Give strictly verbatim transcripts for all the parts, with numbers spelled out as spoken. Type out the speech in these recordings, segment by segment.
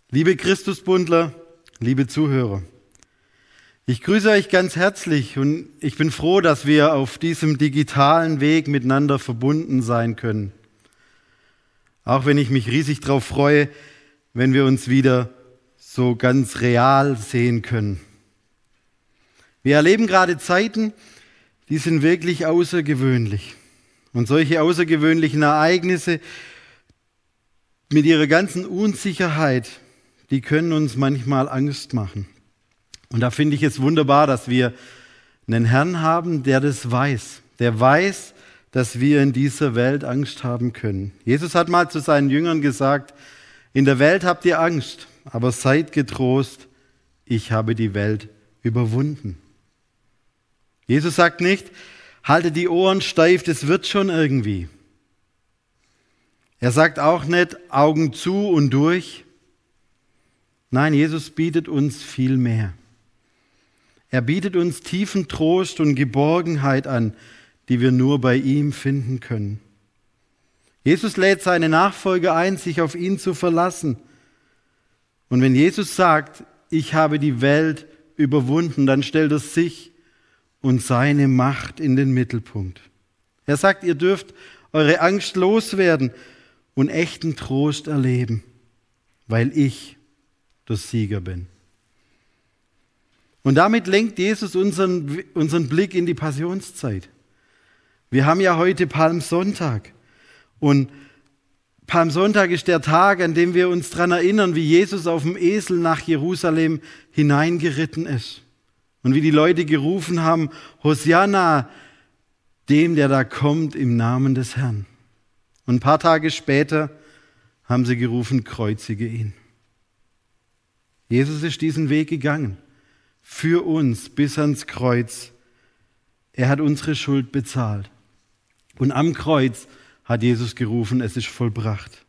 Liebe Christusbundler, liebe Zuhörer, ich grüße euch ganz herzlich und ich bin froh, dass wir auf diesem digitalen Weg miteinander verbunden sein können. Auch wenn ich mich riesig darauf freue, wenn wir uns wieder so ganz real sehen können. Wir erleben gerade Zeiten, die sind wirklich außergewöhnlich. Und solche außergewöhnlichen Ereignisse mit ihrer ganzen Unsicherheit, die können uns manchmal Angst machen. Und da finde ich es wunderbar, dass wir einen Herrn haben, der das weiß. Der weiß, dass wir in dieser Welt Angst haben können. Jesus hat mal zu seinen Jüngern gesagt, in der Welt habt ihr Angst, aber seid getrost, ich habe die Welt überwunden. Jesus sagt nicht, haltet die Ohren steif, das wird schon irgendwie. Er sagt auch nicht, Augen zu und durch. Nein, Jesus bietet uns viel mehr. Er bietet uns tiefen Trost und Geborgenheit an, die wir nur bei ihm finden können. Jesus lädt seine Nachfolger ein, sich auf ihn zu verlassen. Und wenn Jesus sagt, ich habe die Welt überwunden, dann stellt er sich und seine Macht in den Mittelpunkt. Er sagt, ihr dürft eure Angst loswerden und echten Trost erleben, weil ich der Sieger bin. Und damit lenkt Jesus unseren, unseren Blick in die Passionszeit. Wir haben ja heute Palmsonntag. Und Palmsonntag ist der Tag, an dem wir uns daran erinnern, wie Jesus auf dem Esel nach Jerusalem hineingeritten ist. Und wie die Leute gerufen haben, Hosianna, dem, der da kommt, im Namen des Herrn. Und ein paar Tage später haben sie gerufen, kreuzige ihn. Jesus ist diesen Weg gegangen, für uns bis ans Kreuz. Er hat unsere Schuld bezahlt. Und am Kreuz hat Jesus gerufen, es ist vollbracht.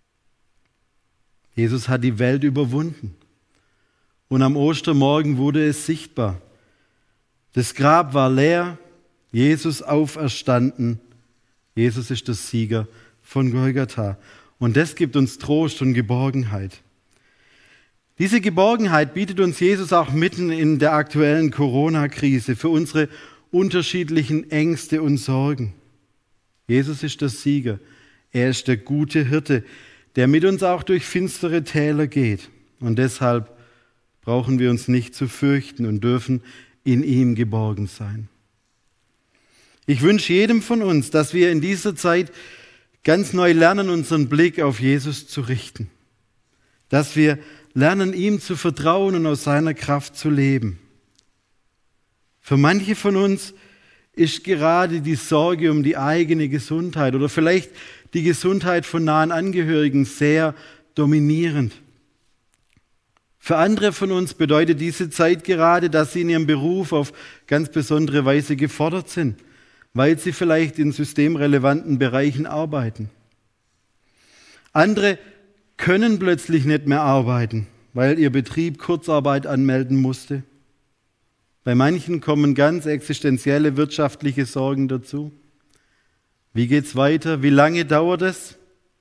Jesus hat die Welt überwunden. Und am Ostermorgen wurde es sichtbar. Das Grab war leer, Jesus auferstanden. Jesus ist der Sieger von Golgatha. Und das gibt uns Trost und Geborgenheit. Diese Geborgenheit bietet uns Jesus auch mitten in der aktuellen Corona-Krise für unsere unterschiedlichen Ängste und Sorgen. Jesus ist der Sieger. Er ist der gute Hirte, der mit uns auch durch finstere Täler geht. Und deshalb brauchen wir uns nicht zu fürchten und dürfen in ihm geborgen sein. Ich wünsche jedem von uns, dass wir in dieser Zeit ganz neu lernen, unseren Blick auf Jesus zu richten. Dass wir lernen, ihm zu vertrauen und aus seiner Kraft zu leben. Für manche von uns ist gerade die Sorge um die eigene Gesundheit oder vielleicht die Gesundheit von nahen Angehörigen sehr dominierend. Für andere von uns bedeutet diese Zeit gerade, dass sie in ihrem Beruf auf ganz besondere Weise gefordert sind, weil sie vielleicht in systemrelevanten Bereichen arbeiten. Andere können plötzlich nicht mehr arbeiten, weil ihr Betrieb Kurzarbeit anmelden musste. Bei manchen kommen ganz existenzielle wirtschaftliche Sorgen dazu. Wie geht's weiter? Wie lange dauert es?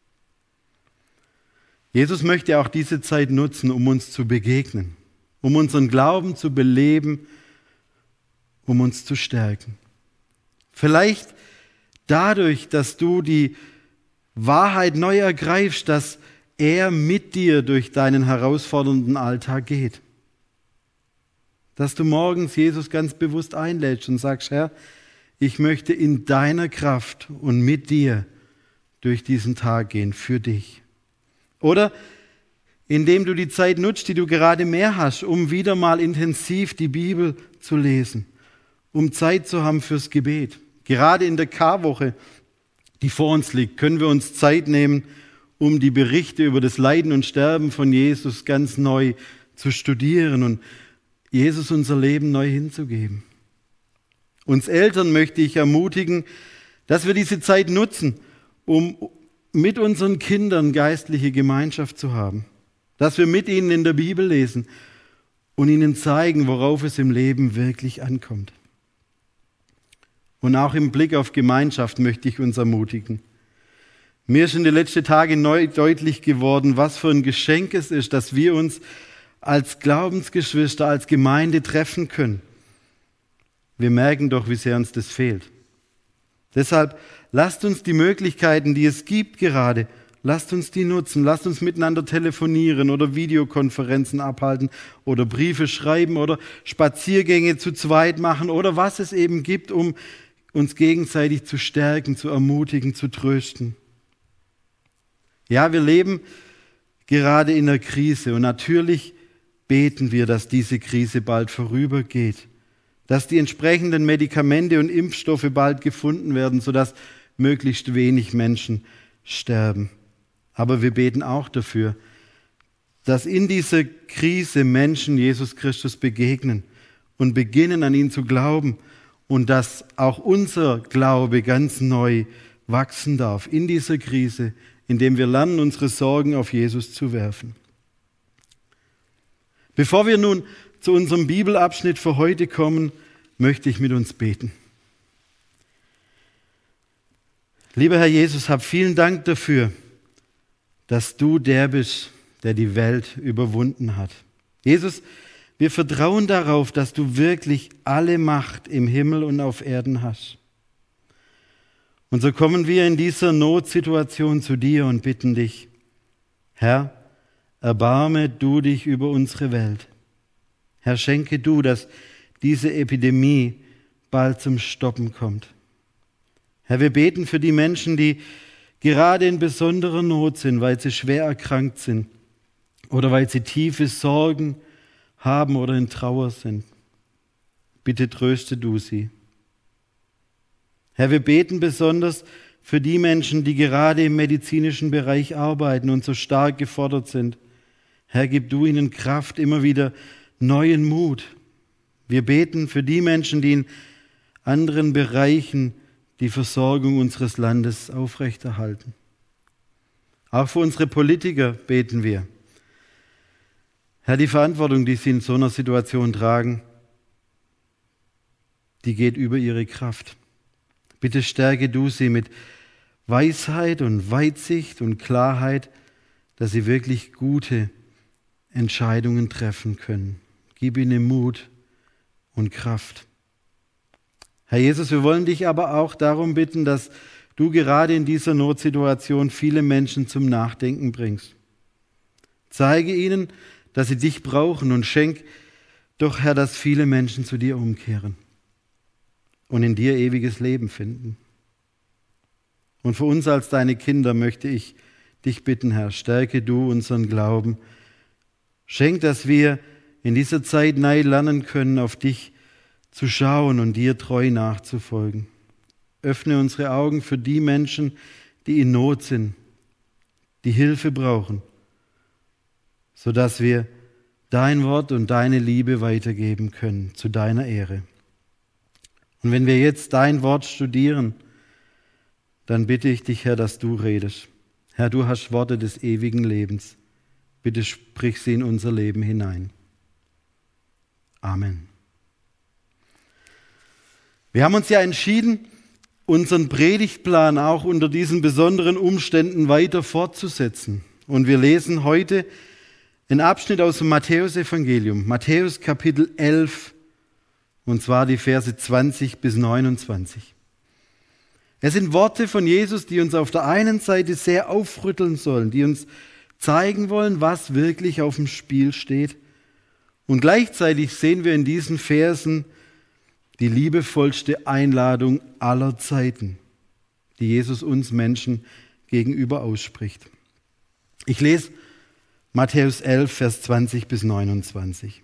Jesus möchte auch diese Zeit nutzen, um uns zu begegnen, um unseren Glauben zu beleben, um uns zu stärken. Vielleicht dadurch, dass du die Wahrheit neu ergreifst, dass er mit dir durch deinen herausfordernden Alltag geht. Dass du morgens Jesus ganz bewusst einlädst und sagst, Herr, ich möchte in deiner Kraft und mit dir durch diesen Tag gehen, für dich. Oder indem du die Zeit nutzt, die du gerade mehr hast, um wieder mal intensiv die Bibel zu lesen, um Zeit zu haben fürs Gebet. Gerade in der Karwoche, die vor uns liegt, können wir uns Zeit nehmen, um die Berichte über das Leiden und Sterben von Jesus ganz neu zu studieren und Jesus unser Leben neu hinzugeben. Uns Eltern möchte ich ermutigen, dass wir diese Zeit nutzen, um mit unseren Kindern geistliche Gemeinschaft zu haben. Dass wir mit ihnen in der Bibel lesen und ihnen zeigen, worauf es im Leben wirklich ankommt. Und auch im Blick auf Gemeinschaft möchte ich uns ermutigen. Mir ist in den letzten Tagen neu deutlich geworden, was für ein Geschenk es ist, dass wir uns als Glaubensgeschwister, als Gemeinde treffen können. Wir merken doch, wie sehr uns das fehlt. Deshalb lasst uns die Möglichkeiten, die es gibt gerade, lasst uns die nutzen. Lasst uns miteinander telefonieren oder Videokonferenzen abhalten oder Briefe schreiben oder Spaziergänge zu zweit machen oder was es eben gibt, um uns gegenseitig zu stärken, zu ermutigen, zu trösten. Ja, wir leben gerade in einer Krise und natürlich beten wir, dass diese Krise bald vorübergeht, dass die entsprechenden Medikamente und Impfstoffe bald gefunden werden, sodass möglichst wenig Menschen sterben. Aber wir beten auch dafür, dass in dieser Krise Menschen Jesus Christus begegnen und beginnen, an ihn zu glauben und dass auch unser Glaube ganz neu wachsen darf in dieser Krise, indem wir lernen, unsere Sorgen auf Jesus zu werfen. Bevor wir nun zu unserem Bibelabschnitt für heute kommen, möchte ich mit uns beten. Lieber Herr Jesus, hab vielen Dank dafür, dass du der bist, der die Welt überwunden hat. Jesus, wir vertrauen darauf, dass du wirklich alle Macht im Himmel und auf Erden hast. Und so kommen wir in dieser Notsituation zu dir und bitten dich, Herr, erbarme du dich über unsere Welt. Herr, schenke du, dass diese Epidemie bald zum Stoppen kommt. Herr, wir beten für die Menschen, die gerade in besonderer Not sind, weil sie schwer erkrankt sind oder weil sie tiefe Sorgen haben oder in Trauer sind. Bitte tröste du sie. Herr, wir beten besonders für die Menschen, die gerade im medizinischen Bereich arbeiten und so stark gefordert sind. Herr, gib du ihnen Kraft, immer wieder neuen Mut. Wir beten für die Menschen, die in anderen Bereichen die Versorgung unseres Landes aufrechterhalten. Auch für unsere Politiker beten wir. Herr, die Verantwortung, die sie in so einer Situation tragen, die geht über ihre Kraft. Bitte stärke du sie mit Weisheit und Weitsicht und Klarheit, dass sie wirklich gute Entscheidungen treffen können. Gib ihnen Mut und Kraft. Herr Jesus, wir wollen dich aber auch darum bitten, dass du gerade in dieser Notsituation viele Menschen zum Nachdenken bringst. Zeige ihnen, dass sie dich brauchen und schenk doch, Herr, dass viele Menschen zu dir umkehren und in dir ewiges Leben finden. Und für uns als deine Kinder möchte ich dich bitten, Herr, stärke du unseren Glauben. Schenk, dass wir in dieser Zeit neu lernen können, auf dich zu schauen und dir treu nachzufolgen. Öffne unsere Augen für die Menschen, die in Not sind, die Hilfe brauchen, sodass wir dein Wort und deine Liebe weitergeben können, zu deiner Ehre. Und wenn wir jetzt dein Wort studieren, dann bitte ich dich, Herr, dass du redest. Herr, du hast Worte des ewigen Lebens. Bitte sprich sie in unser Leben hinein. Amen. Wir haben uns ja entschieden, unseren Predigtplan auch unter diesen besonderen Umständen weiter fortzusetzen. Und wir lesen heute einen Abschnitt aus dem Matthäusevangelium, Matthäus Kapitel elf, und zwar die Verse zwanzig bis neunundzwanzig. Es sind Worte von Jesus, die uns auf der einen Seite sehr aufrütteln sollen, die uns zeigen wollen, was wirklich auf dem Spiel steht. Und gleichzeitig sehen wir in diesen Versen die liebevollste Einladung aller Zeiten, die Jesus uns Menschen gegenüber ausspricht. Ich lese Matthäus elf, Vers zwanzig bis neunundzwanzig.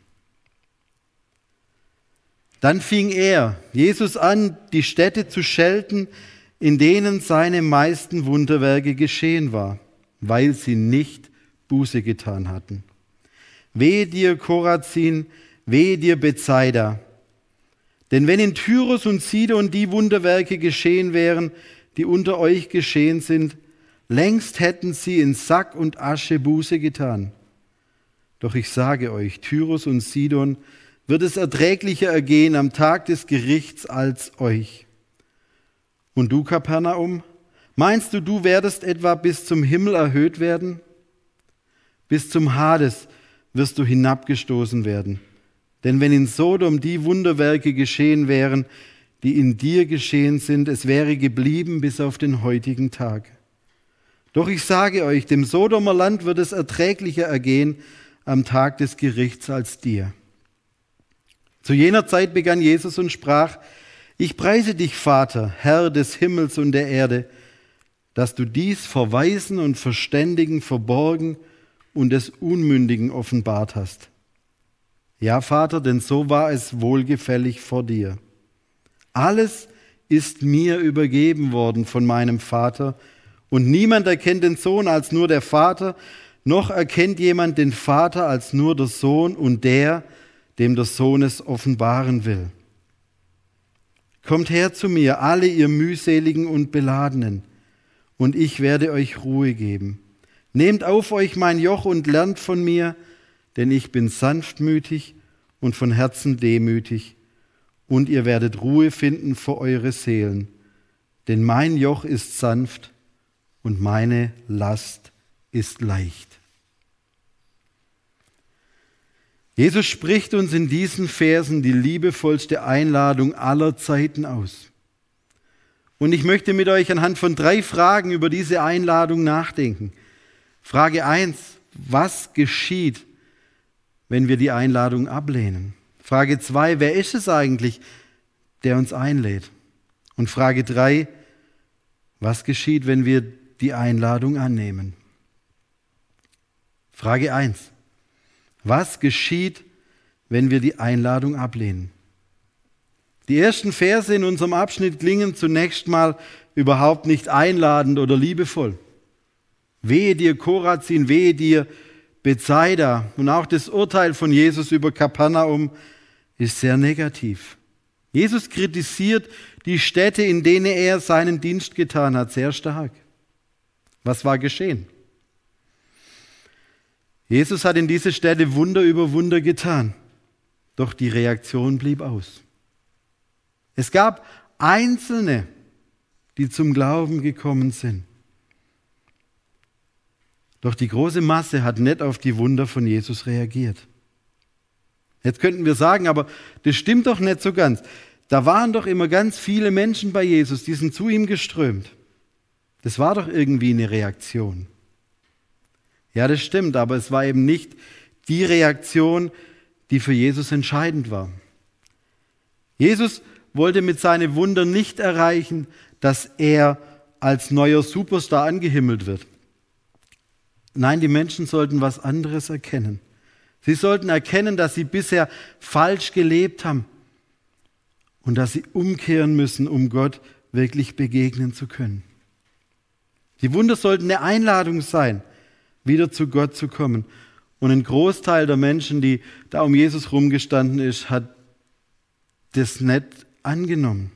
Dann fing er, Jesus, an, die Städte zu schelten, in denen seine meisten Wunderwerke geschehen war, weil sie nicht Buße getan hatten. Wehe dir, Chorazin, wehe dir, Bethsaida. Denn wenn in Tyrus und Sidon die Wunderwerke geschehen wären, die unter euch geschehen sind, längst hätten sie in Sack und Asche Buße getan. Doch ich sage euch, Tyrus und Sidon wird es erträglicher ergehen am Tag des Gerichts als euch. Und du, Kapernaum, Meinst du, du werdest etwa bis zum Himmel erhöht werden? Bis zum Hades wirst du hinabgestoßen werden. Denn wenn in Sodom die Wunderwerke geschehen wären, die in dir geschehen sind, es wäre geblieben bis auf den heutigen Tag. Doch ich sage euch, dem Sodomer Land wird es erträglicher ergehen am Tag des Gerichts als dir. Zu jener Zeit begann Jesus und sprach: Ich preise dich, Vater, Herr des Himmels und der Erde, dass du dies vor Weisen und Verständigen verborgen und des Unmündigen offenbart hast. Ja, Vater, denn so war es wohlgefällig vor dir. Alles ist mir übergeben worden von meinem Vater, und niemand erkennt den Sohn als nur der Vater, noch erkennt jemand den Vater als nur der Sohn und der, dem der Sohn es offenbaren will. Kommt her zu mir, alle ihr mühseligen und Beladenen, und ich werde euch Ruhe geben. Nehmt auf euch mein Joch und lernt von mir, denn ich bin sanftmütig und von Herzen demütig, und ihr werdet Ruhe finden für eure Seelen. Denn mein Joch ist sanft und meine Last ist leicht. Jesus spricht uns in diesen Versen die liebevollste Einladung aller Zeiten aus. Und ich möchte mit euch anhand von drei Fragen über diese Einladung nachdenken. Frage eins: Was geschieht, wenn wir die Einladung ablehnen? Frage zwei: Wer ist es eigentlich, der uns einlädt? Und Frage drei: Was geschieht, wenn wir die Einladung annehmen? Frage eins: Was geschieht, wenn wir die Einladung ablehnen? Die ersten Verse in unserem Abschnitt klingen zunächst mal überhaupt nicht einladend oder liebevoll. Wehe dir, Chorazin, wehe dir, Bethsaida. Und auch das Urteil von Jesus über Kapernaum ist sehr negativ. Jesus kritisiert die Städte, in denen er seinen Dienst getan hat, sehr stark. Was war geschehen? Jesus hat in diese Städte Wunder über Wunder getan, doch die Reaktion blieb aus. Es gab Einzelne, die zum Glauben gekommen sind. Doch die große Masse hat nicht auf die Wunder von Jesus reagiert. Jetzt könnten wir sagen, aber das stimmt doch nicht so ganz. Da waren doch immer ganz viele Menschen bei Jesus, die sind zu ihm geströmt. Das war doch irgendwie eine Reaktion. Ja, das stimmt, aber es war eben nicht die Reaktion, die für Jesus entscheidend war. Jesus wollte mit seinen Wundern nicht erreichen, dass er als neuer Superstar angehimmelt wird. Nein, die Menschen sollten was anderes erkennen. Sie sollten erkennen, dass sie bisher falsch gelebt haben und dass sie umkehren müssen, um Gott wirklich begegnen zu können. Die Wunder sollten eine Einladung sein, wieder zu Gott zu kommen. Und ein Großteil der Menschen, die da um Jesus rumgestanden ist, hat das nicht angenommen.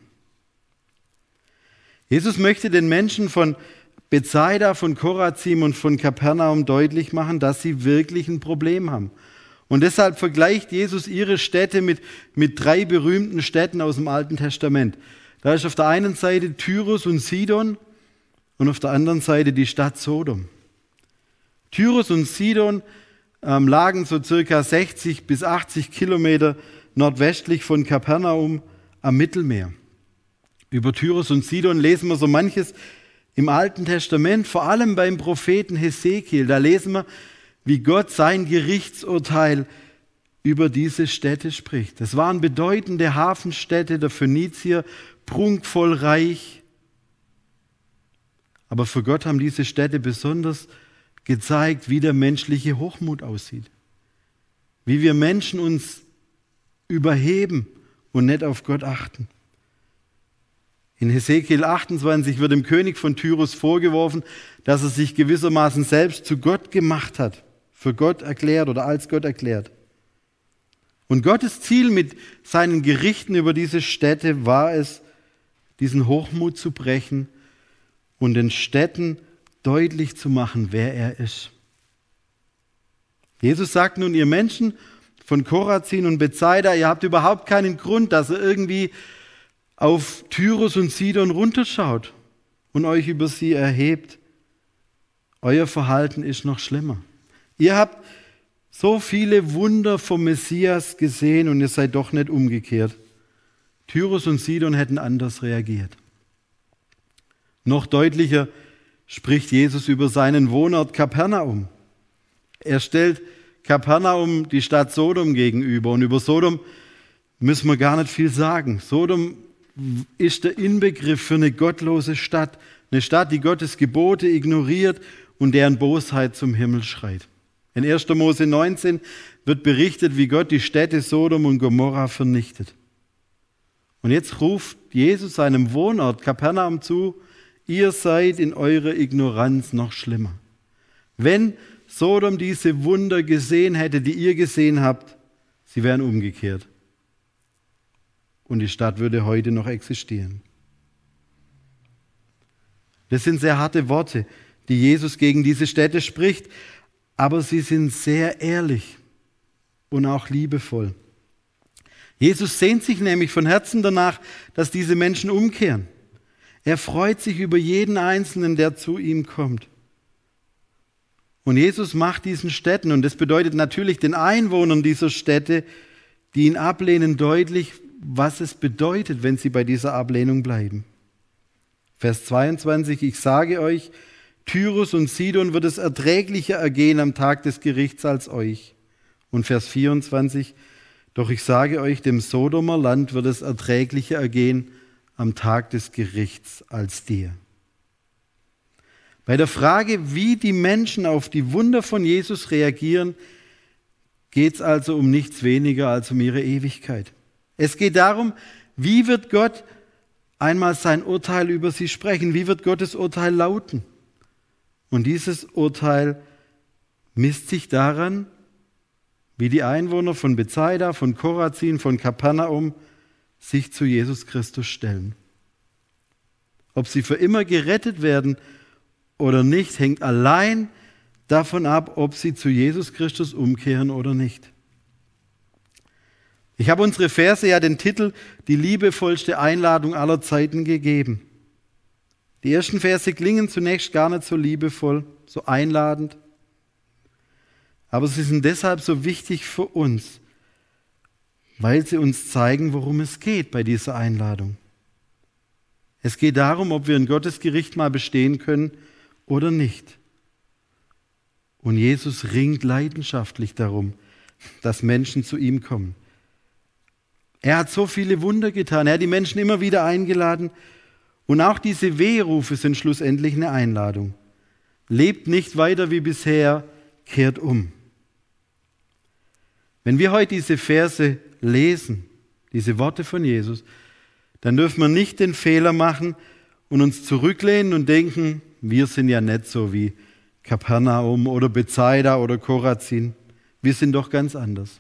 Jesus möchte den Menschen von Bethsaida, von Chorazim und von Kapernaum deutlich machen, dass sie wirklich ein Problem haben. Und deshalb vergleicht Jesus ihre Städte mit, mit drei berühmten Städten aus dem Alten Testament. Da ist auf der einen Seite Tyrus und Sidon und auf der anderen Seite die Stadt Sodom. Tyrus und Sidon ähm, lagen so circa sechzig bis achtzig Kilometer nordwestlich von Kapernaum am Mittelmeer. Über Tyrus und Sidon lesen wir so manches im Alten Testament, vor allem beim Propheten Hesekiel. Da lesen wir, wie Gott sein Gerichtsurteil über diese Städte spricht. Das waren bedeutende Hafenstädte der Phönizier, prunkvoll reich. Aber für Gott haben diese Städte besonders gezeigt, wie der menschliche Hochmut aussieht. Wie wir Menschen uns überheben und nicht auf Gott achten. In Hesekiel achtundzwanzig wird dem König von Tyrus vorgeworfen, dass er sich gewissermaßen selbst zu Gott gemacht hat, für Gott erklärt oder als Gott erklärt. Und Gottes Ziel mit seinen Gerichten über diese Städte war es, diesen Hochmut zu brechen und den Städten deutlich zu machen, wer er ist. Jesus sagt nun, ihr Menschen von Chorazin und Bethsaida, ihr habt überhaupt keinen Grund, dass ihr irgendwie auf Tyrus und Sidon runterschaut und euch über sie erhebt, euer Verhalten ist noch schlimmer. Ihr habt so viele Wunder vom Messias gesehen und ihr seid doch nicht umgekehrt. Tyrus und Sidon hätten anders reagiert. Noch deutlicher spricht Jesus über seinen Wohnort Kapernaum. Er stellt Kapernaum die Stadt Sodom gegenüber. Und über Sodom müssen wir gar nicht viel sagen. Sodom ist der Inbegriff für eine gottlose Stadt. Eine Stadt, die Gottes Gebote ignoriert und deren Bosheit zum Himmel schreit. In erster Mose neunzehn wird berichtet, wie Gott die Städte Sodom und Gomorra vernichtet. Und jetzt ruft Jesus seinem Wohnort Kapernaum zu, ihr seid in eurer Ignoranz noch schlimmer. Wenn Sodom diese Wunder gesehen hätte, die ihr gesehen habt, sie wären umgekehrt. Und die Stadt würde heute noch existieren. Das sind sehr harte Worte, die Jesus gegen diese Städte spricht, aber sie sind sehr ehrlich und auch liebevoll. Jesus sehnt sich nämlich von Herzen danach, dass diese Menschen umkehren. Er freut sich über jeden Einzelnen, der zu ihm kommt. Und Jesus macht diesen Städten, und das bedeutet natürlich den Einwohnern dieser Städte, die ihn ablehnen, deutlich, was es bedeutet, wenn sie bei dieser Ablehnung bleiben. Vers zweiundzwanzig, ich sage euch, Tyrus und Sidon wird es erträglicher ergehen am Tag des Gerichts als euch. Und Vers vierundzwanzig, doch ich sage euch, dem Sodomer Land wird es erträglicher ergehen am Tag des Gerichts als dir. Bei der Frage, wie die Menschen auf die Wunder von Jesus reagieren, geht es also um nichts weniger als um ihre Ewigkeit. Es geht darum, wie wird Gott einmal sein Urteil über sie sprechen, wie wird Gottes Urteil lauten. Und dieses Urteil misst sich daran, wie die Einwohner von Bethsaida, von Chorazin, von Kapernaum sich zu Jesus Christus stellen. Ob sie für immer gerettet werden oder nicht, hängt allein davon ab, ob sie zu Jesus Christus umkehren oder nicht. Ich habe unsere Verse ja den Titel Die liebevollste Einladung aller Zeiten gegeben. Die ersten Verse klingen zunächst gar nicht so liebevoll, so einladend. Aber sie sind deshalb so wichtig für uns, weil sie uns zeigen, worum es geht bei dieser Einladung. Es geht darum, ob wir in Gottes Gericht mal bestehen können oder nicht. Und Jesus ringt leidenschaftlich darum, dass Menschen zu ihm kommen. Er hat so viele Wunder getan, er hat die Menschen immer wieder eingeladen. Und auch diese Wehrufe sind schlussendlich eine Einladung. Lebt nicht weiter wie bisher, kehrt um. Wenn wir heute diese Verse lesen, diese Worte von Jesus, dann dürfen wir nicht den Fehler machen und uns zurücklehnen und denken, wir sind ja nicht so wie Kapernaum oder Bethsaida oder Chorazin. Wir sind doch ganz anders.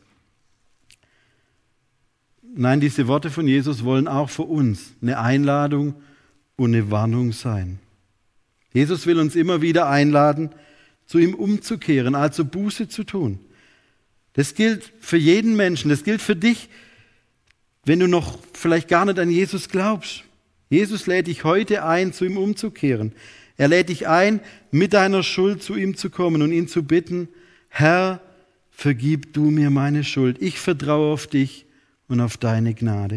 Nein, diese Worte von Jesus wollen auch für uns eine Einladung und eine Warnung sein. Jesus will uns immer wieder einladen, zu ihm umzukehren, also Buße zu tun. Das gilt für jeden Menschen, das gilt für dich, wenn du noch vielleicht gar nicht an Jesus glaubst. Jesus lädt dich heute ein, zu ihm umzukehren. Er lädt dich ein, mit deiner Schuld zu ihm zu kommen und ihn zu bitten, Herr, vergib du mir meine Schuld. Ich vertraue auf dich und auf deine Gnade.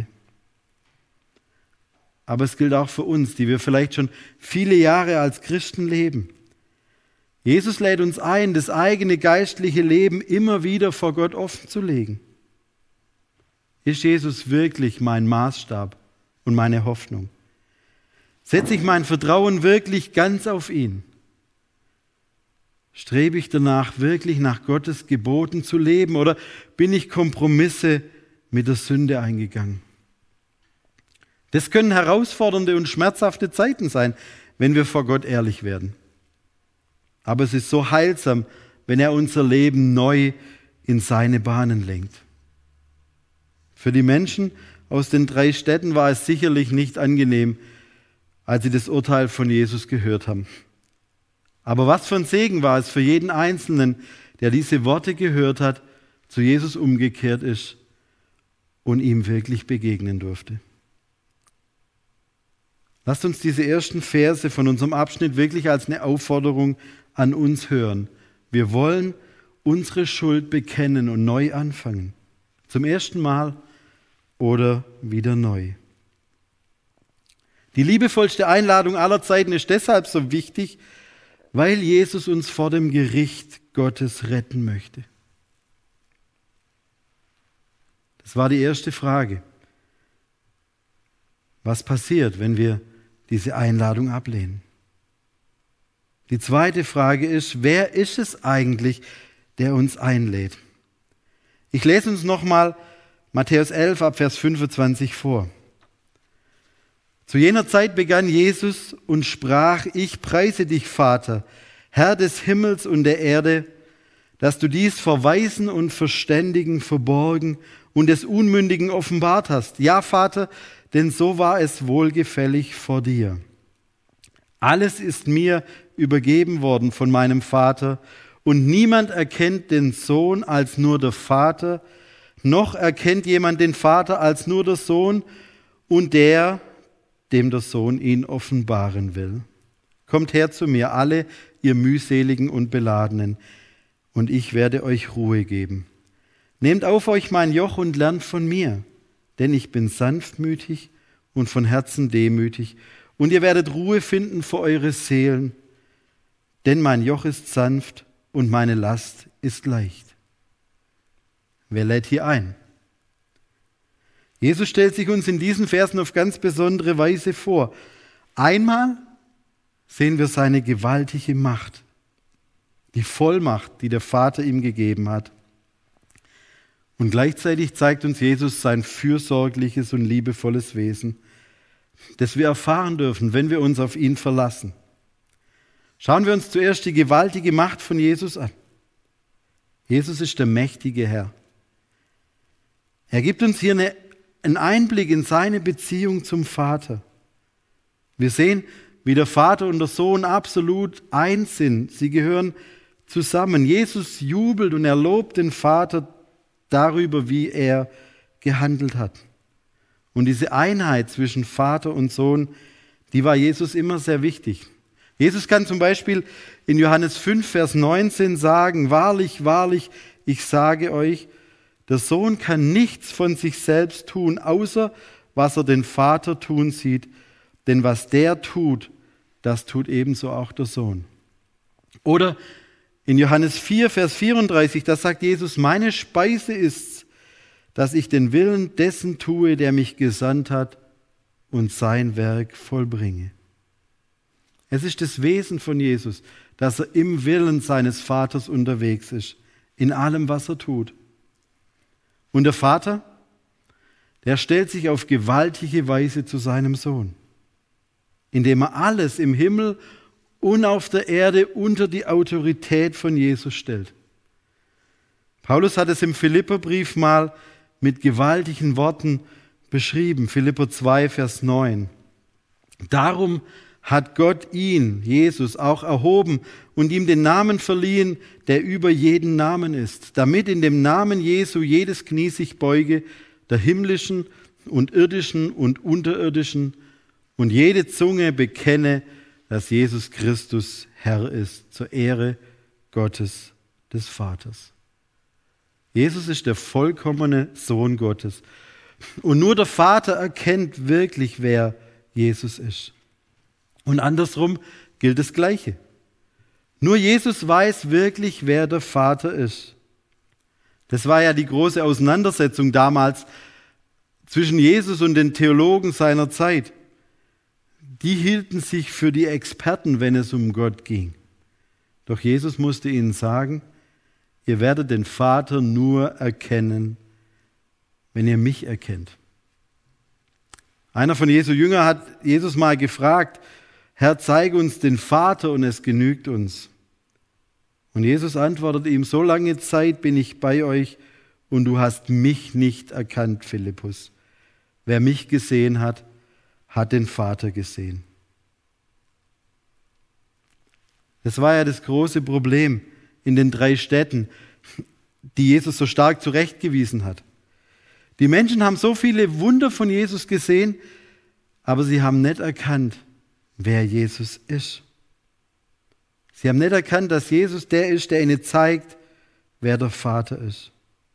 Aber es gilt auch für uns, die wir vielleicht schon viele Jahre als Christen leben. Jesus lädt uns ein, das eigene geistliche Leben immer wieder vor Gott offen zu legen. Ist Jesus wirklich mein Maßstab und meine Hoffnung? Setze ich mein Vertrauen wirklich ganz auf ihn? Strebe ich danach, wirklich nach Gottes Geboten zu leben, oder bin ich Kompromisse mit der Sünde eingegangen? Das können herausfordernde und schmerzhafte Zeiten sein, wenn wir vor Gott ehrlich werden. Aber es ist so heilsam, wenn er unser Leben neu in seine Bahnen lenkt. Für die Menschen aus den drei Städten war es sicherlich nicht angenehm, als sie das Urteil von Jesus gehört haben. Aber was für ein Segen war es für jeden Einzelnen, der diese Worte gehört hat, zu Jesus umgekehrt ist und ihm wirklich begegnen durfte. Lasst uns diese ersten Verse von unserem Abschnitt wirklich als eine Aufforderung an uns hören. Wir wollen unsere Schuld bekennen und neu anfangen. Zum ersten Mal oder wieder neu. Die liebevollste Einladung aller Zeiten ist deshalb so wichtig, weil Jesus uns vor dem Gericht Gottes retten möchte. Das war die erste Frage. Was passiert, wenn wir diese Einladung ablehnen? Die zweite Frage ist, wer ist es eigentlich, der uns einlädt? Ich lese uns nochmal Matthäus elf ab Vers fünfundzwanzig vor. Zu jener Zeit begann Jesus und sprach: Ich preise dich, Vater, Herr des Himmels und der Erde, dass du dies vor Weisen und Verständigen verborgen und des Unmündigen offenbart hast. Ja, Vater, denn so war es wohlgefällig vor dir. Alles ist mir übergeben worden von meinem Vater, und niemand erkennt den Sohn als nur der Vater, noch erkennt jemand den Vater als nur der Sohn und der, dem der Sohn ihn offenbaren will. Kommt her zu mir, alle ihr mühseligen und Beladenen, und ich werde euch Ruhe geben. Nehmt auf euch mein Joch und lernt von mir, denn ich bin sanftmütig und von Herzen demütig, und ihr werdet Ruhe finden für eure Seelen, denn mein Joch ist sanft und meine Last ist leicht. Wer lädt hier ein? Jesus stellt sich uns in diesen Versen auf ganz besondere Weise vor. Einmal sehen wir seine gewaltige Macht, die Vollmacht, die der Vater ihm gegeben hat. Und gleichzeitig zeigt uns Jesus sein fürsorgliches und liebevolles Wesen, das wir erfahren dürfen, wenn wir uns auf ihn verlassen. Schauen wir uns zuerst die gewaltige Macht von Jesus an. Jesus ist der mächtige Herr. Er gibt uns hier eine, einen Einblick in seine Beziehung zum Vater. Wir sehen, wie der Vater und der Sohn absolut eins sind. Sie gehören zusammen. Jesus jubelt und er lobt den Vater darüber, wie er gehandelt hat. Und diese Einheit zwischen Vater und Sohn, die war Jesus immer sehr wichtig. Jesus kann zum Beispiel in Johannes fünf, Vers neunzehn sagen: Wahrlich, wahrlich, ich sage euch, der Sohn kann nichts von sich selbst tun, außer was er den Vater tun sieht. Denn was der tut, das tut ebenso auch der Sohn. Oder in Johannes vier, Vers vierunddreißig, da sagt Jesus: Meine Speise ist's, dass ich den Willen dessen tue, der mich gesandt hat, und sein Werk vollbringe. Es ist das Wesen von Jesus, dass er im Willen seines Vaters unterwegs ist, in allem, was er tut. Und der Vater, der stellt sich auf gewaltige Weise zu seinem Sohn, indem er alles im Himmel und auf der Erde unter die Autorität von Jesus stellt. Paulus hat es im Philipperbrief mal mit gewaltigen Worten beschrieben. Philipper zwei, Vers neun. Darum hat Gott ihn, Jesus, auch erhoben und ihm den Namen verliehen, der über jeden Namen ist, damit in dem Namen Jesu jedes Knie sich beuge, der himmlischen und irdischen und unterirdischen, und jede Zunge bekenne, dass Jesus Christus Herr ist, zur Ehre Gottes des Vaters. Jesus ist der vollkommene Sohn Gottes. Und nur der Vater erkennt wirklich, wer Jesus ist. Und andersrum gilt das Gleiche. Nur Jesus weiß wirklich, wer der Vater ist. Das war ja die große Auseinandersetzung damals zwischen Jesus und den Theologen seiner Zeit. Die hielten sich für die Experten, wenn es um Gott ging. Doch Jesus musste ihnen sagen: Ihr werdet den Vater nur erkennen, wenn ihr mich erkennt. Einer von Jesu Jüngern hat Jesus mal gefragt: Herr, zeige uns den Vater und es genügt uns. Und Jesus antwortet ihm: So lange Zeit bin ich bei euch und du hast mich nicht erkannt, Philippus. Wer mich gesehen hat, hat den Vater gesehen. Das war ja das große Problem in den drei Städten, die Jesus so stark zurechtgewiesen hat. Die Menschen haben so viele Wunder von Jesus gesehen, aber sie haben nicht erkannt, wer Jesus ist. Sie haben nicht erkannt, dass Jesus der ist, der ihnen zeigt, wer der Vater ist.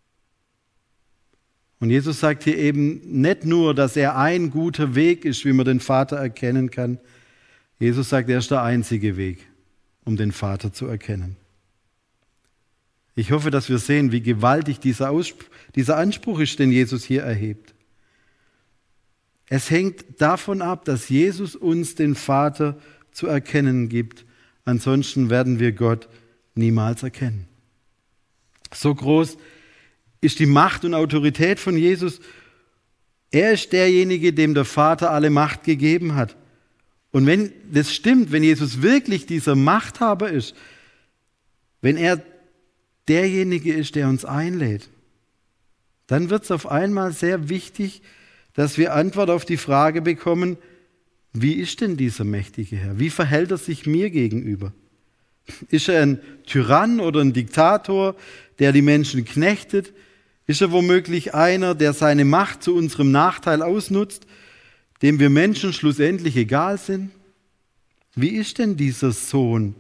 Und Jesus sagt hier eben nicht nur, dass er ein guter Weg ist, wie man den Vater erkennen kann. Jesus sagt, er ist der einzige Weg, um den Vater zu erkennen. Ich hoffe, dass wir sehen, wie gewaltig dieser, Ausspruch, dieser Anspruch ist, den Jesus hier erhebt. Es hängt davon ab, dass Jesus uns den Vater zu erkennen gibt. Ansonsten werden wir Gott niemals erkennen. So groß ist die Macht und Autorität von Jesus. Er ist derjenige, dem der Vater alle Macht gegeben hat. Und wenn das stimmt, wenn Jesus wirklich dieser Machthaber ist, wenn er derjenige ist, der uns einlädt, dann wird es auf einmal sehr wichtig, dass wir Antwort auf die Frage bekommen, wie ist denn dieser mächtige Herr? Wie verhält er sich mir gegenüber? Ist er ein Tyrann oder ein Diktator, der die Menschen knechtet? Ist er womöglich einer, der seine Macht zu unserem Nachteil ausnutzt, dem wir Menschen schlussendlich egal sind? Wie ist denn dieser Sohn,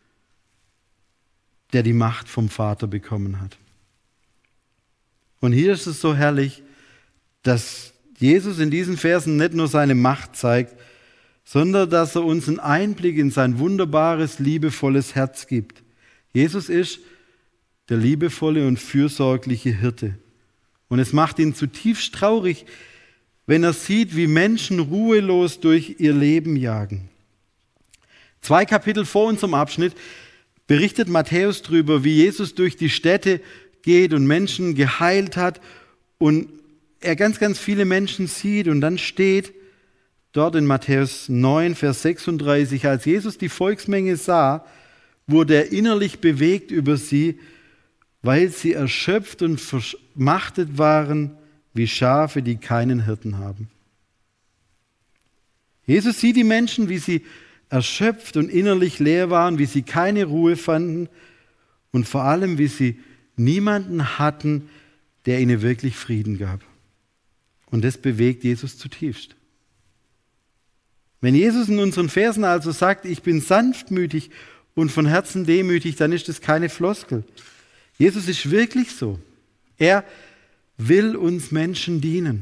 der die Macht vom Vater bekommen hat? Und hier ist es so herrlich, dass Jesus in diesen Versen nicht nur seine Macht zeigt, sondern dass er uns einen Einblick in sein wunderbares, liebevolles Herz gibt. Jesus ist der liebevolle und fürsorgliche Hirte. Und es macht ihn zutiefst traurig, wenn er sieht, wie Menschen ruhelos durch ihr Leben jagen. Zwei Kapitel vor unserem Abschnitt berichtet Matthäus darüber, wie Jesus durch die Städte geht und Menschen geheilt hat und er ganz, ganz viele Menschen sieht. Und dann steht dort in Matthäus neun, Vers sechsunddreißig, als Jesus die Volksmenge sah, wurde er innerlich bewegt über sie, weil sie erschöpft und verschmachtet waren, wie Schafe, die keinen Hirten haben. Jesus sieht die Menschen, wie sie erschöpft und innerlich leer waren, wie sie keine Ruhe fanden und vor allem, wie sie niemanden hatten, der ihnen wirklich Frieden gab. Und das bewegt Jesus zutiefst. Wenn Jesus in unseren Versen also sagt, ich bin sanftmütig und von Herzen demütig, dann ist das keine Floskel. Jesus ist wirklich so. Er will uns Menschen dienen.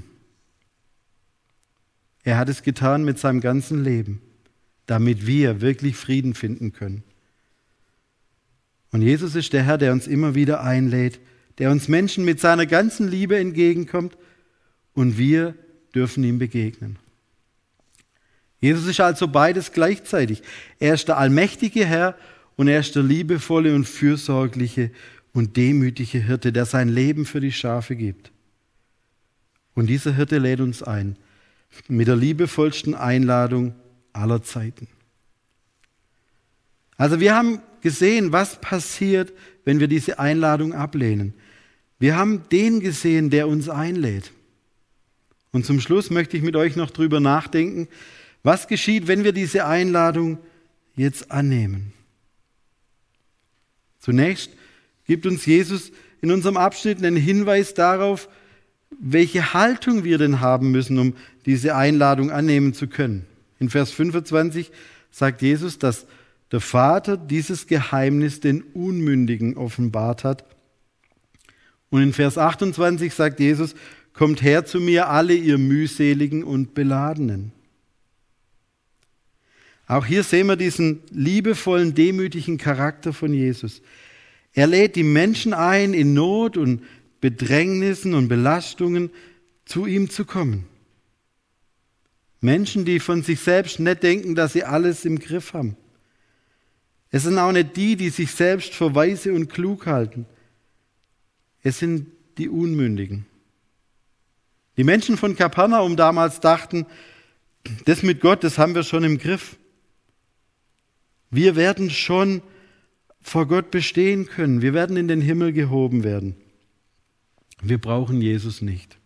Er hat es getan mit seinem ganzen Leben, damit wir wirklich Frieden finden können. Und Jesus ist der Herr, der uns immer wieder einlädt, der uns Menschen mit seiner ganzen Liebe entgegenkommt und wir dürfen ihm begegnen. Jesus ist also beides gleichzeitig. Er ist der allmächtige Herr und er ist der liebevolle und fürsorgliche und demütige Hirte, der sein Leben für die Schafe gibt. Und dieser Hirte lädt uns ein, mit der liebevollsten Einladung aller Zeiten. Also wir haben gesehen, was passiert, wenn wir diese Einladung ablehnen. Wir haben den gesehen, der uns einlädt. Und zum Schluss möchte ich mit euch noch drüber nachdenken, was geschieht, wenn wir diese Einladung jetzt annehmen. Zunächst gibt uns Jesus in unserem Abschnitt einen Hinweis darauf, welche Haltung wir denn haben müssen, um diese Einladung annehmen zu können. In Vers fünfundzwanzig sagt Jesus, dass der Vater dieses Geheimnis den Unmündigen offenbart hat. Und in Vers achtundzwanzig sagt Jesus, kommt her zu mir, alle ihr mühseligen und Beladenen. Auch hier sehen wir diesen liebevollen, demütigen Charakter von Jesus. Er lädt die Menschen ein, in Not und Bedrängnissen und Belastungen zu ihm zu kommen. Menschen, die von sich selbst nicht denken, dass sie alles im Griff haben. Es sind auch nicht die, die sich selbst für weise und klug halten. Es sind die Unmündigen. Die Menschen von Kapernaum damals dachten, das mit Gott, das haben wir schon im Griff. Wir werden schon vor Gott bestehen können. Wir werden in den Himmel gehoben werden. Wir brauchen Jesus nicht.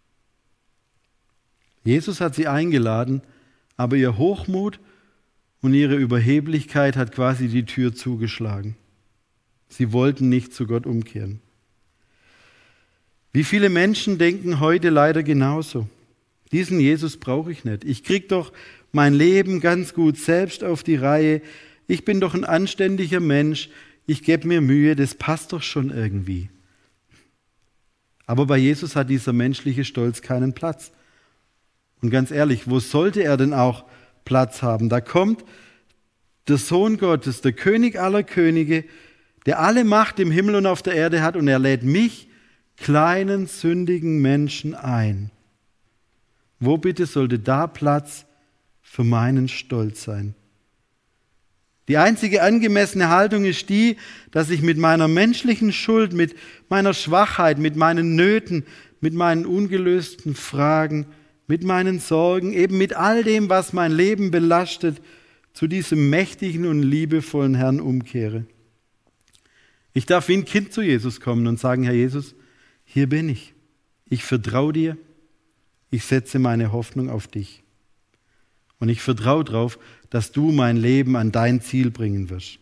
Jesus hat sie eingeladen, aber ihr Hochmut und ihre Überheblichkeit hat quasi die Tür zugeschlagen. Sie wollten nicht zu Gott umkehren. Wie viele Menschen denken heute leider genauso. Diesen Jesus brauche ich nicht. Ich kriege doch mein Leben ganz gut selbst auf die Reihe. Ich bin doch ein anständiger Mensch. Ich gebe mir Mühe, das passt doch schon irgendwie. Aber bei Jesus hat dieser menschliche Stolz keinen Platz. Und ganz ehrlich, wo sollte er denn auch Platz haben? Da kommt der Sohn Gottes, der König aller Könige, der alle Macht im Himmel und auf der Erde hat, und er lädt mich, kleinen, sündigen Menschen, ein. Wo bitte sollte da Platz für meinen Stolz sein? Die einzige angemessene Haltung ist die, dass ich mit meiner menschlichen Schuld, mit meiner Schwachheit, mit meinen Nöten, mit meinen ungelösten Fragen, mit meinen Sorgen, eben mit all dem, was mein Leben belastet, zu diesem mächtigen und liebevollen Herrn umkehre. Ich darf wie ein Kind zu Jesus kommen und sagen, Herr Jesus, hier bin ich. Ich vertraue dir. Ich setze meine Hoffnung auf dich. Und ich vertraue darauf, dass du mein Leben an dein Ziel bringen wirst.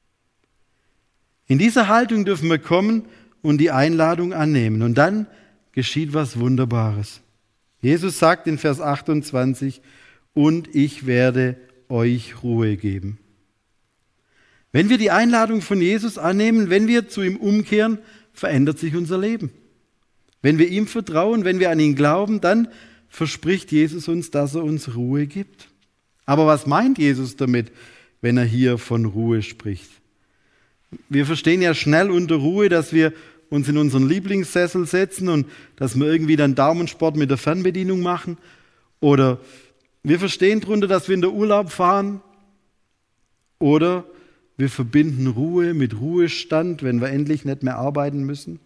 In dieser Haltung dürfen wir kommen und die Einladung annehmen. Und dann geschieht was Wunderbares. Jesus sagt in Vers achtundzwanzig, und ich werde euch Ruhe geben. Wenn wir die Einladung von Jesus annehmen, wenn wir zu ihm umkehren, verändert sich unser Leben. Wenn wir ihm vertrauen, wenn wir an ihn glauben, dann verspricht Jesus uns, dass er uns Ruhe gibt. Aber was meint Jesus damit, wenn er hier von Ruhe spricht? Wir verstehen ja schnell unter Ruhe, dass wir uns in unseren Lieblingssessel setzen und dass wir irgendwie dann Daumensport mit der Fernbedienung machen. Oder wir verstehen darunter, dass wir in den Urlaub fahren. Oder wir verbinden Ruhe mit Ruhestand, wenn wir endlich nicht mehr arbeiten müssen.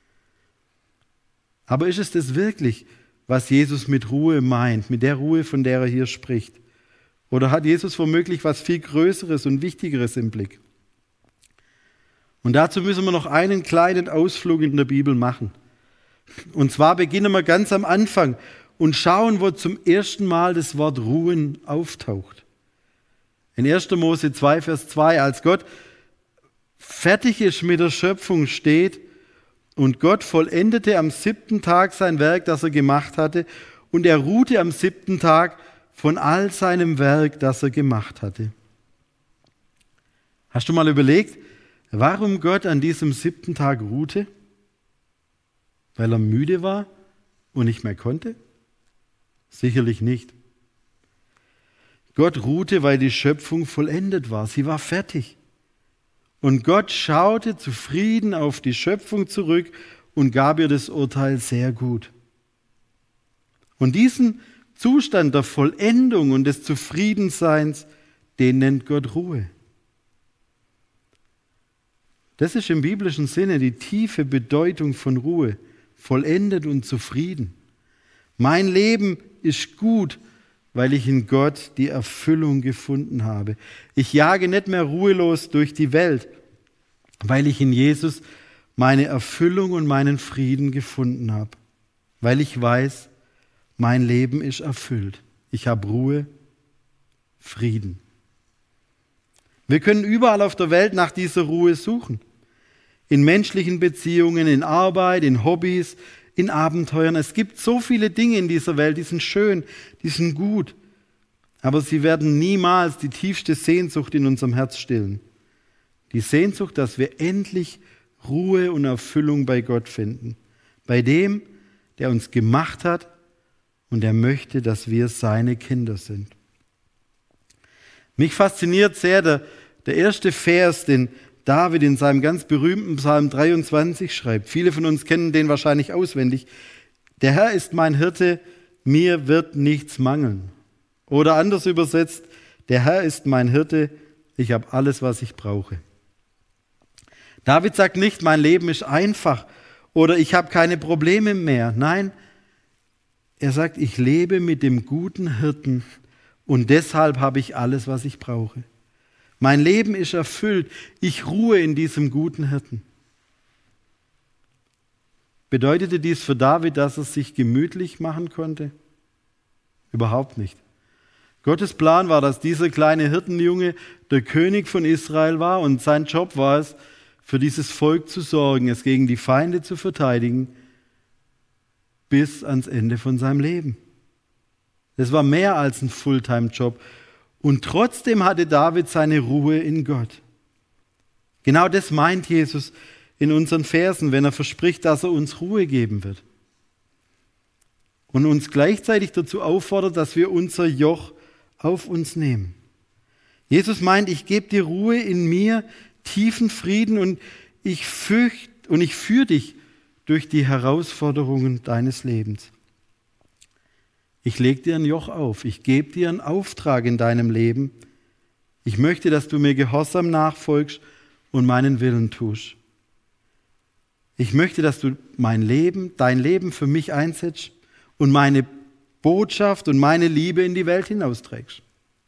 Aber ist es das wirklich, was Jesus mit Ruhe meint, mit der Ruhe, von der er hier spricht? Oder hat Jesus womöglich was viel Größeres und Wichtigeres im Blick? Und dazu müssen wir noch einen kleinen Ausflug in der Bibel machen. Und zwar beginnen wir ganz am Anfang und schauen, wo zum ersten Mal das Wort Ruhen auftaucht. In erster Mose zwei, Vers zwei, als Gott fertig ist mit der Schöpfung, steht, und Gott vollendete am siebten Tag sein Werk, das er gemacht hatte, und er ruhte am siebten Tag von all seinem Werk, das er gemacht hatte. Hast du mal überlegt, warum Gott an diesem siebten Tag ruhte? Weil er müde war und nicht mehr konnte? Sicherlich nicht. Gott ruhte, weil die Schöpfung vollendet war. Sie war fertig. Und Gott schaute zufrieden auf die Schöpfung zurück und gab ihr das Urteil sehr gut. Und diesen Zustand der Vollendung und des Zufriedenseins, den nennt Gott Ruhe. Das ist im biblischen Sinne die tiefe Bedeutung von Ruhe, vollendet und zufrieden. Mein Leben ist gut, weil ich in Gott die Erfüllung gefunden habe. Ich jage nicht mehr ruhelos durch die Welt, weil ich in Jesus meine Erfüllung und meinen Frieden gefunden habe. Weil ich weiß, mein Leben ist erfüllt. Ich habe Ruhe, Frieden. Wir können überall auf der Welt nach dieser Ruhe suchen. In menschlichen Beziehungen, in Arbeit, in Hobbys, in Abenteuern. Es gibt so viele Dinge in dieser Welt, die sind schön, die sind gut. Aber sie werden niemals die tiefste Sehnsucht in unserem Herz stillen. Die Sehnsucht, dass wir endlich Ruhe und Erfüllung bei Gott finden. Bei dem, der uns gemacht hat und der möchte, dass wir seine Kinder sind. Mich fasziniert sehr der, der erste Vers, den David in seinem ganz berühmten Psalm dreiundzwanzig schreibt. Viele von uns kennen den wahrscheinlich auswendig. Der Herr ist mein Hirte, mir wird nichts mangeln. Oder anders übersetzt, der Herr ist mein Hirte, ich habe alles, was ich brauche. David sagt nicht, mein Leben ist einfach oder ich habe keine Probleme mehr. Nein, er sagt, ich lebe mit dem guten Hirten und deshalb habe ich alles, was ich brauche. Mein Leben ist erfüllt. Ich ruhe in diesem guten Hirten. Bedeutete dies für David, dass er sich gemütlich machen konnte? Überhaupt nicht. Gottes Plan war, dass dieser kleine Hirtenjunge der König von Israel war und sein Job war es, für dieses Volk zu sorgen, es gegen die Feinde zu verteidigen, bis ans Ende von seinem Leben. Das war mehr als ein Fulltime-Job. Und trotzdem hatte David seine Ruhe in Gott. Genau das meint Jesus in unseren Versen, wenn er verspricht, dass er uns Ruhe geben wird. Und uns gleichzeitig dazu auffordert, dass wir unser Joch auf uns nehmen. Jesus meint, ich gebe dir Ruhe in mir, tiefen Frieden und ich fürcht und ich führe dich durch die Herausforderungen deines Lebens. Ich lege dir ein Joch auf, ich gebe dir einen Auftrag in deinem Leben. Ich möchte, dass du mir gehorsam nachfolgst und meinen Willen tust. Ich möchte, dass du mein Leben, dein Leben für mich einsetzt und meine Botschaft und meine Liebe in die Welt hinausträgst.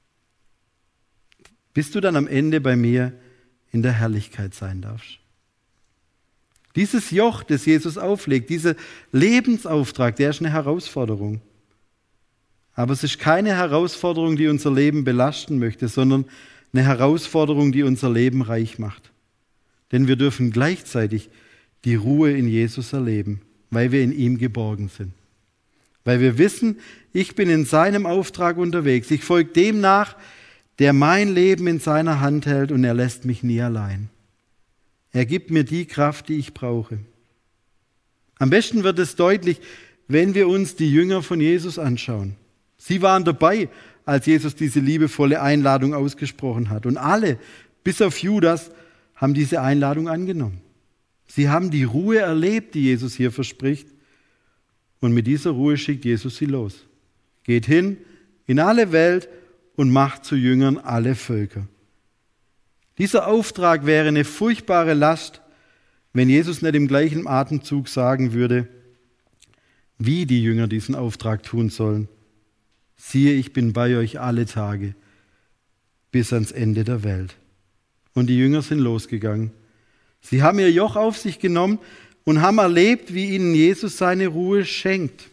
Bis du dann am Ende bei mir in der Herrlichkeit sein darfst. Dieses Joch, das Jesus auflegt, dieser Lebensauftrag, der ist eine Herausforderung. Aber es ist keine Herausforderung, die unser Leben belasten möchte, sondern eine Herausforderung, die unser Leben reich macht. Denn wir dürfen gleichzeitig die Ruhe in Jesus erleben, weil wir in ihm geborgen sind. Weil wir wissen, ich bin in seinem Auftrag unterwegs. Ich folge dem nach, der mein Leben in seiner Hand hält und er lässt mich nie allein. Er gibt mir die Kraft, die ich brauche. Am besten wird es deutlich, wenn wir uns die Jünger von Jesus anschauen. Sie waren dabei, als Jesus diese liebevolle Einladung ausgesprochen hat. Und alle, bis auf Judas, haben diese Einladung angenommen. Sie haben die Ruhe erlebt, die Jesus hier verspricht. Und mit dieser Ruhe schickt Jesus sie los. Geht hin in alle Welt und macht zu Jüngern alle Völker. Dieser Auftrag wäre eine furchtbare Last, wenn Jesus nicht im gleichen Atemzug sagen würde, wie die Jünger diesen Auftrag tun sollen. Siehe, ich bin bei euch alle Tage bis ans Ende der Welt. Und die Jünger sind losgegangen. Sie haben ihr Joch auf sich genommen und haben erlebt, wie ihnen Jesus seine Ruhe schenkt.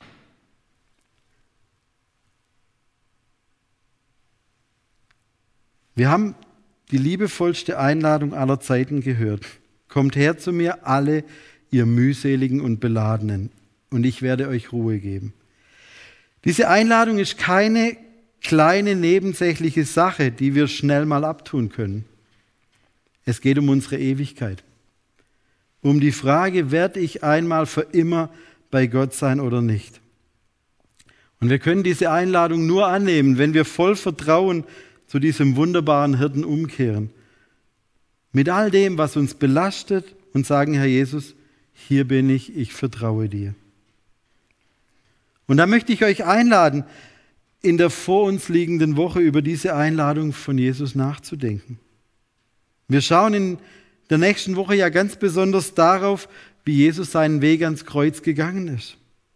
Wir haben die liebevollste Einladung aller Zeiten gehört. Kommt her zu mir, alle ihr mühseligen und Beladenen, und ich werde euch Ruhe geben. Diese Einladung ist keine kleine nebensächliche Sache, die wir schnell mal abtun können. Es geht um unsere Ewigkeit. Um die Frage, werde ich einmal für immer bei Gott sein oder nicht? Und wir können diese Einladung nur annehmen, wenn wir voll Vertrauen zu diesem wunderbaren Hirten umkehren. Mit all dem, was uns belastet, und sagen, Herr Jesus, hier bin ich, ich vertraue dir. Und da möchte ich euch einladen, in der vor uns liegenden Woche über diese Einladung von Jesus nachzudenken. Wir schauen in der nächsten Woche ja ganz besonders darauf, wie Jesus seinen Weg ans Kreuz gegangen ist.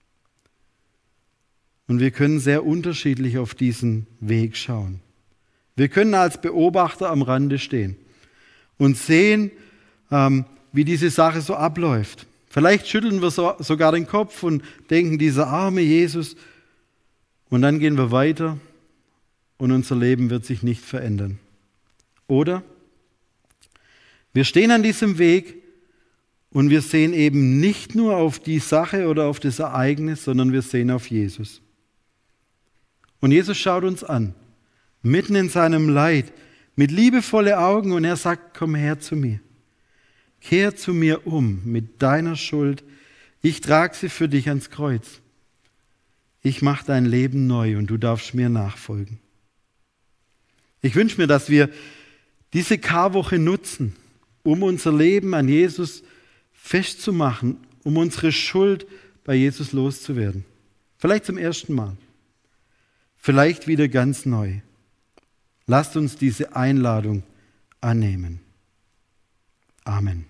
Und wir können sehr unterschiedlich auf diesen Weg schauen. Wir können als Beobachter am Rande stehen und sehen, ähm, wie diese Sache so abläuft. Vielleicht schütteln wir so, sogar den Kopf und denken, dieser arme Jesus. Und dann gehen wir weiter und unser Leben wird sich nicht verändern. Oder wir stehen an diesem Weg und wir sehen eben nicht nur auf die Sache oder auf das Ereignis, sondern wir sehen auf Jesus. Und Jesus schaut uns an, mitten in seinem Leid, mit liebevollen Augen, und er sagt, komm her zu mir. Kehr zu mir um mit deiner Schuld. Ich trage sie für dich ans Kreuz. Ich mache dein Leben neu und du darfst mir nachfolgen. Ich wünsche mir, dass wir diese Karwoche nutzen, um unser Leben an Jesus festzumachen, um unsere Schuld bei Jesus loszuwerden. Vielleicht zum ersten Mal. Vielleicht wieder ganz neu. Lasst uns diese Einladung annehmen. Amen.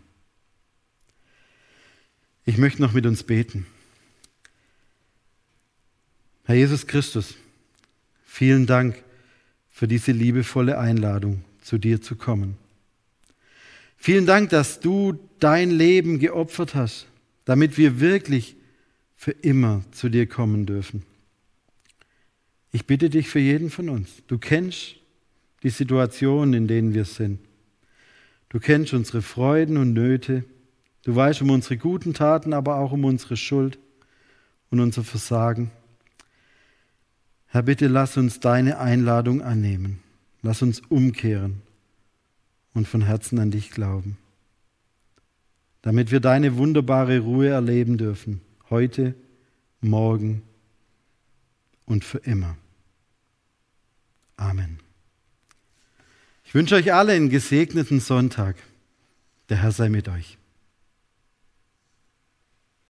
Ich möchte noch mit uns beten. Herr Jesus Christus, vielen Dank für diese liebevolle Einladung, zu dir zu kommen. Vielen Dank, dass du dein Leben geopfert hast, damit wir wirklich für immer zu dir kommen dürfen. Ich bitte dich für jeden von uns. Du kennst die Situationen, in denen wir sind. Du kennst unsere Freuden und Nöte. Du weißt um unsere guten Taten, aber auch um unsere Schuld und unser Versagen. Herr, bitte lass uns deine Einladung annehmen. Lass uns umkehren und von Herzen an dich glauben, damit wir deine wunderbare Ruhe erleben dürfen, heute, morgen und für immer. Amen. Ich wünsche euch alle einen gesegneten Sonntag. Der Herr sei mit euch.